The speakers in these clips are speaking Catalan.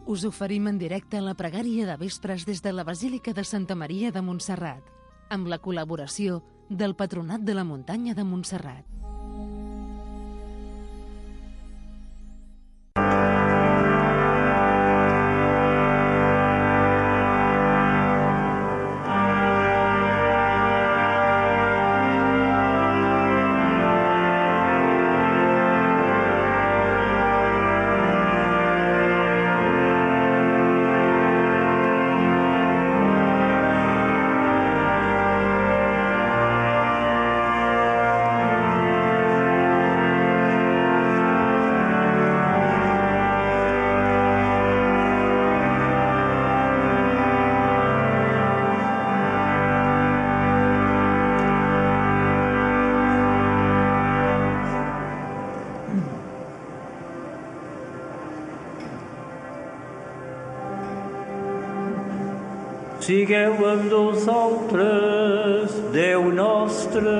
Us oferim en directe la pregària de vespres des de la Basílica de Santa Maria de Montserrat, amb la col·laboració del Patronat de la Muntanya de Montserrat. Sigueu amb nosaltres, Déu nostre.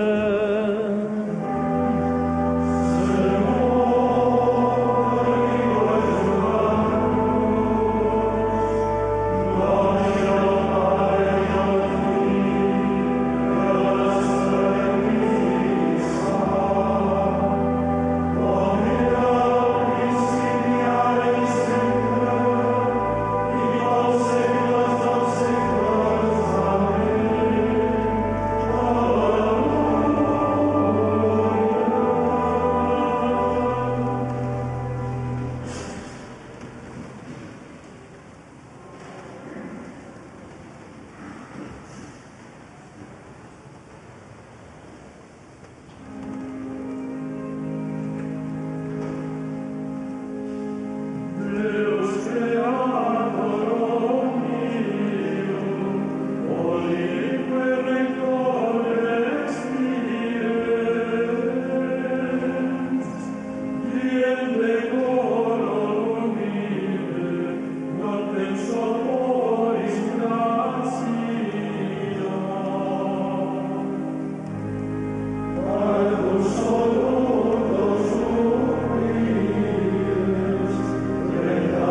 Solo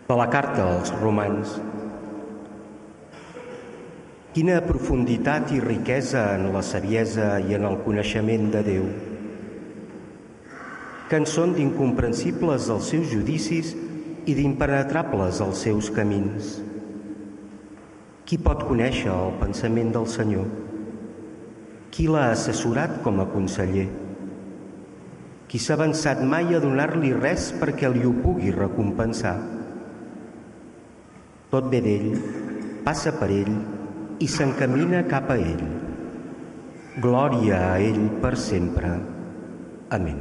De la carta als Romans. Quina profunditat i riquesa en la saviesa i en el coneixement de Déu, que en són d'incomprensibles els seus judicis i d'impenetrables els seus camins. Qui pot conèixer el pensament del Senyor? Qui l'ha assessorat com a conseller? Qui s'ha avançat mai a donar-li res perquè li ho pugui recompensar? Tot ve d'ell, passa per ell i s'encamina cap a ell. Glòria a ell per sempre. Amén.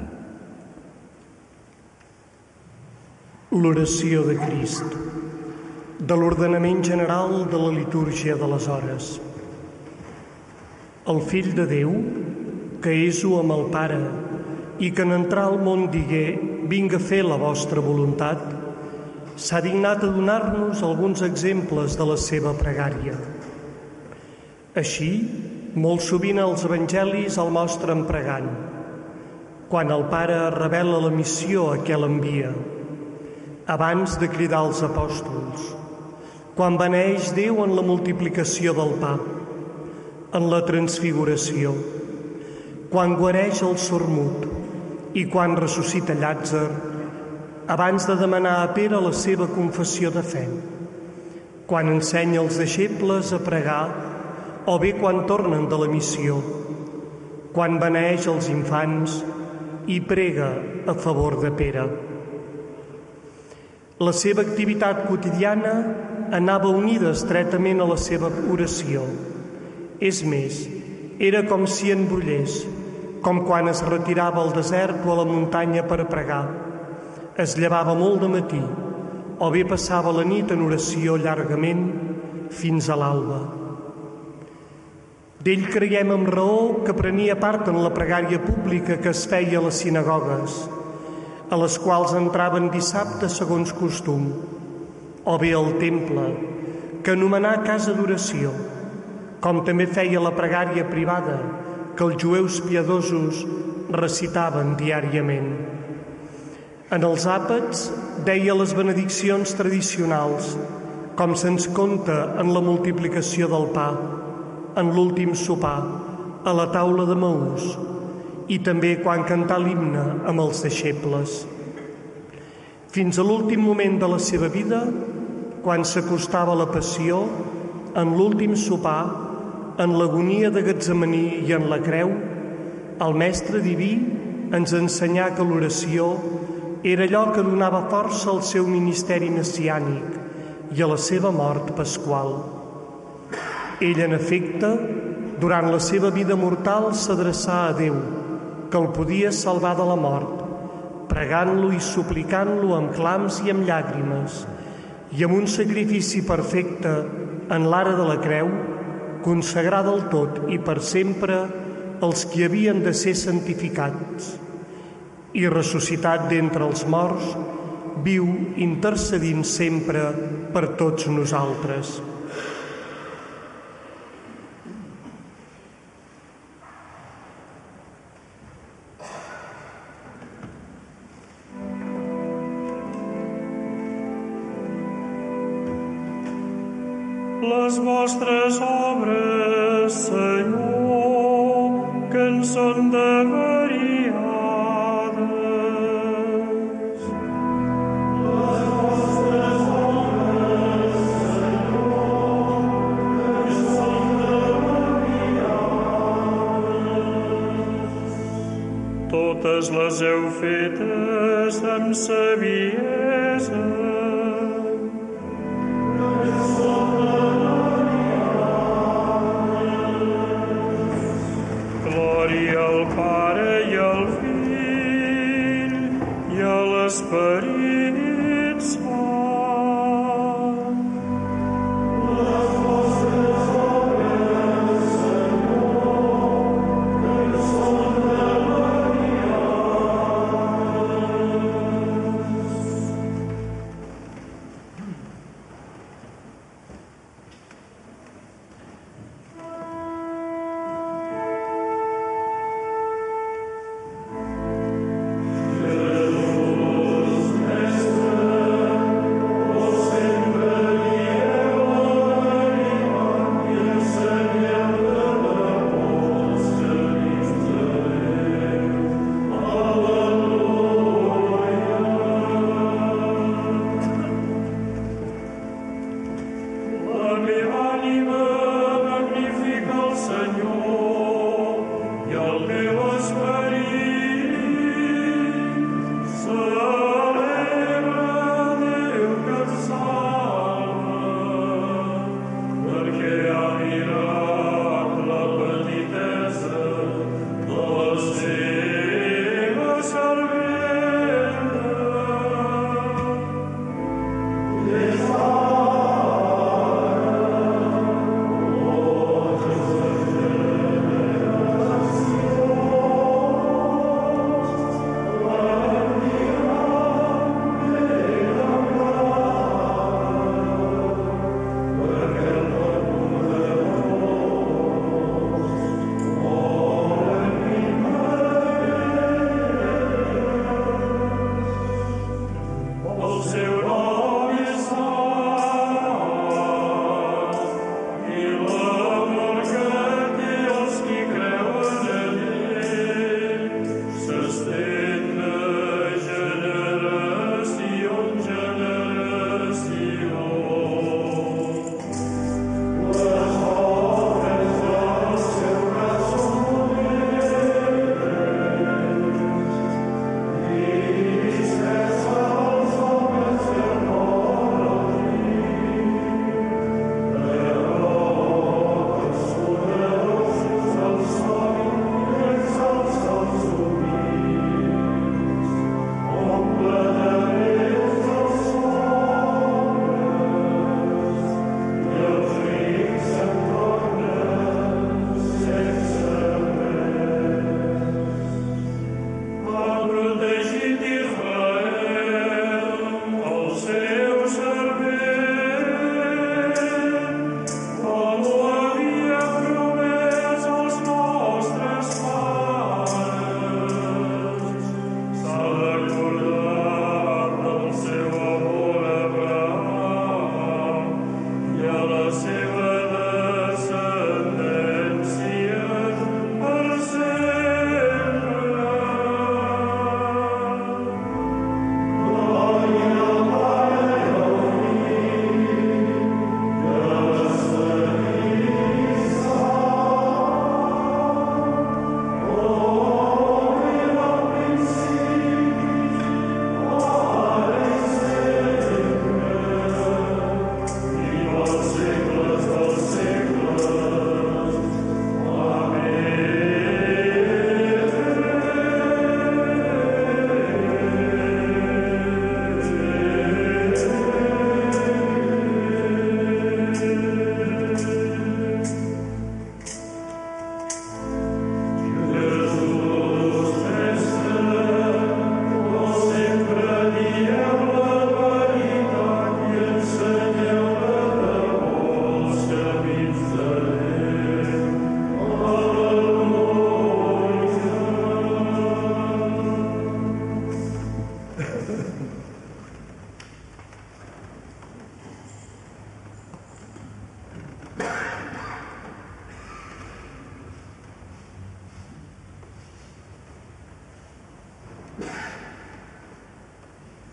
L'oració de Crist, de l'ordenament general de la litúrgia de les hores. El Fill de Déu, que és u amb el Pare, i que en entrar al món digué «Vinga a fer la vostra voluntat», s'ha dignat a donar-nos alguns exemples de la seva pregària. Així, molt sovint els evangelis el mostren pregant, quan el Pare revela la missió a què l'envia, abans de cridar els apòstols, quan beneeix Déu en la multiplicació del pa, en la transfiguració, quan guareix el sord-mut i quan ressuscita Llàtzer, abans de demanar a Pere la seva confessió de fe, quan ensenya els deixebles a pregar o bé quan tornen de la missió, quan beneeix els infants i prega a favor de Pere. La seva activitat quotidiana anava unida estretament a la seva oració. És més, era com si embrullés, com quan es retirava al desert o a la muntanya per a pregar. Es llevava molt de matí, o bé passava la nit en oració llargament fins a l'alba. D'ell creiem amb raó que prenia part en la pregària pública que es feia a les sinagogues, a les quals entraven dissabte segons costum, o bé al temple, que anomenà casa d'oració, com també feia la pregària privada que els jueus piadosos recitaven diàriament. En els àpats deia les benediccions tradicionals, com se'ns conta en la multiplicació del pa, en l'últim sopar, a la taula de Maús, i també quan cantà l'himne amb els deixebles. Fins a l'últim moment de la seva vida, quan s'acostava a la passió, en l'últim sopar, en l'agonia de Getsemaní i en la creu, el Mestre Diví ens ensenyà que l'oració era allò que donava força al seu ministeri messiànic i a la seva mort pasqual. Ell, en efecte, durant la seva vida mortal s'adreçà a Déu, que el podia salvar de la mort, pregant-lo i suplicant-lo amb clams i amb llàgrimes, i amb un sacrifici perfecte en l'ara de la creu, consagrar del tot i per sempre els qui havien de ser santificats. I ressuscitat d'entre els morts, viu intercedint sempre per tots nosaltres. Les vostres obres, Senyor, que en són de variades. Les vostres obres, Senyor, que en són de variades. Totes les heu fetes amb saviesa. Glòria al Pare i al Fill i a l'Esperit Sant. Les vostres obres, Senyor, que en són de variades.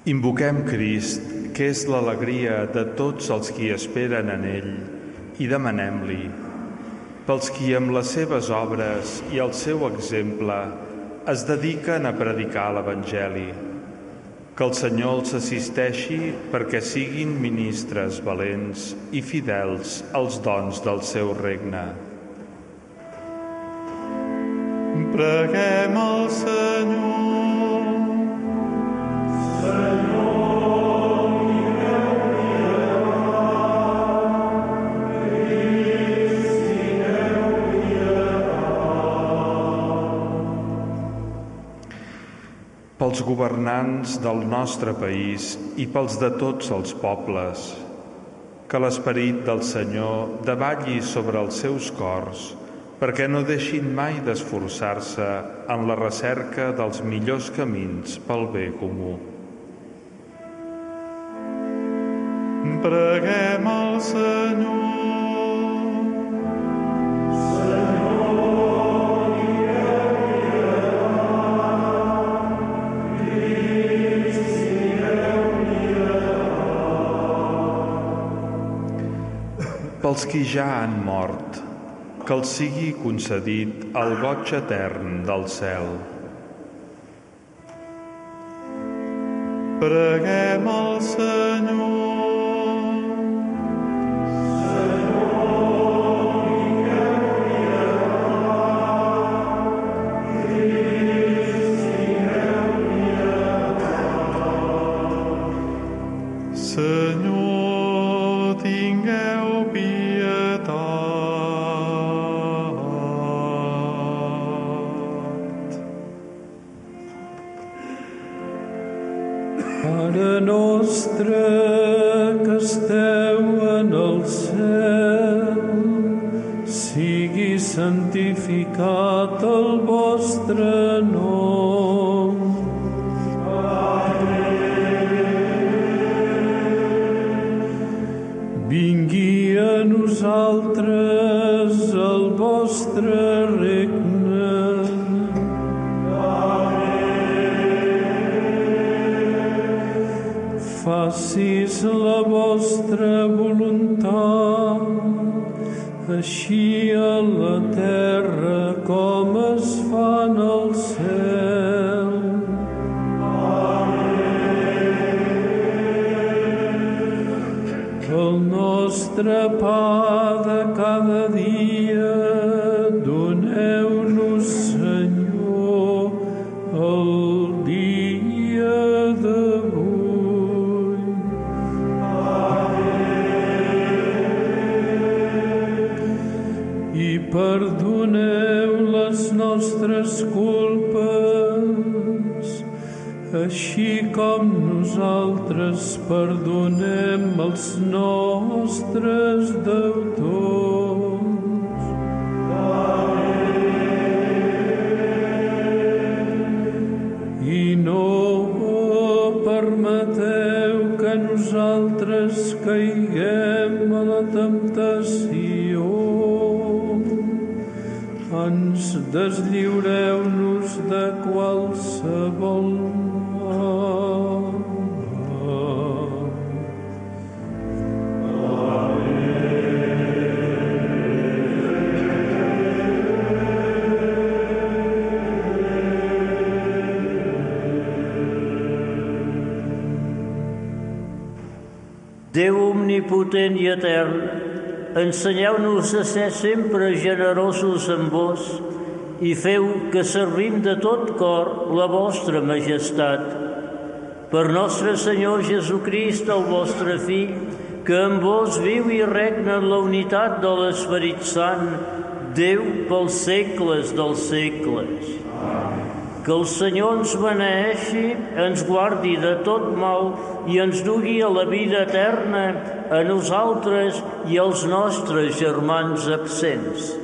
Invoquem Crist, que és l'alegria de tots els qui esperen en ell, i demanem-li, pels qui amb les seves obres i el seu exemple es dediquen a predicar l'Evangeli, que el Senyor els assisteixi perquè siguin ministres valents i fidels als dons del seu regne. Preguem al Senyor. Pels governants del nostre país i pels de tots els pobles, que l'esperit del Senyor davalli sobre els seus cors, perquè no deixin mai d'esforçar-se en la recerca dels millors camins pel bé comú. Preguem al Senyor. Pels qui ja han mort, que els sigui concedit el goig etern del cel. Preguem al Senyor. Senyor, tingueu pietat. Pare nostre que esteu en el cel, sigui santificat el vostre nom. Vingui a nosaltres el vostre regne. Facis la vostra voluntat, així a la terra com es fa en el cel. El nostre pa de cada dia doneu-nos, Senyor, el dia d'avui. I perdoneu les nostres culpes, així com nosaltres perdonem els nostres deutors. I no permeteu que nosaltres caiguem a la temptació. Ens deslliureu-nos de qualsevol mal. Déu omnipotent i etern, ensenyeu-nos a ser sempre generosos amb vos i feu que servim de tot cor la vostra majestat. Per nostre Senyor Jesucrist, el vostre Fill, que amb vos viu i regna en la unitat de l'Esperit Sant, Déu pels segles dels segles. Que el Senyor ens beneeixi, ens guardi de tot mal i ens dugui a la vida eterna, a nosaltres i als nostres germans absents.